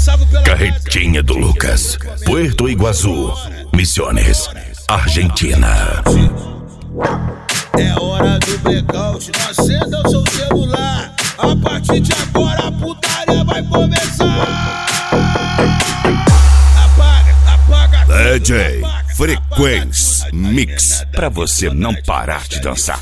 Carretinha do Lucas, Puerto Iguaçu, Misiones, Argentina. É hora do blackout, não acenda o seu celular. A partir de agora a putaria vai começar. Apaga DJ Frequência Mix, pra você não parar de dançar.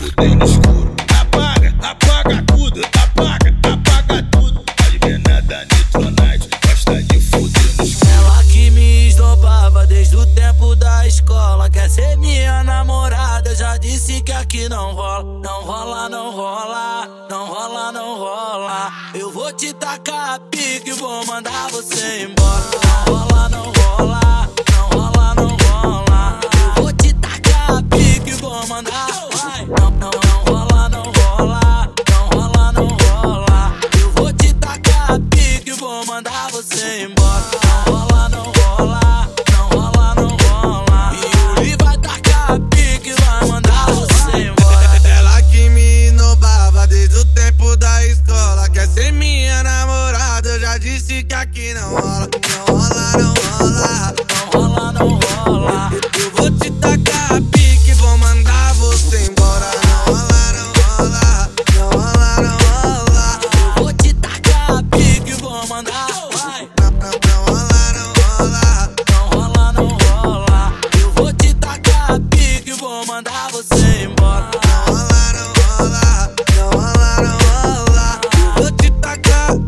Apaga tudo, apaga tudo. Pode ver nada, Nitronite, gosta de fuder no escuro. Ela que me esnobava desde o tempo da escola, quer ser minha namorada, eu já disse que aqui não rola. Não rola, não rola, não rola, não rola. Eu vou te tacar a pique e vou mandar você embora. Não rola, não rola, não rola, não rola. Eu vou te tacar a pique e vou mandar. Não rola, não rola, não rola, não rola. Eu vou te tacar a pique e vou mandar você embora.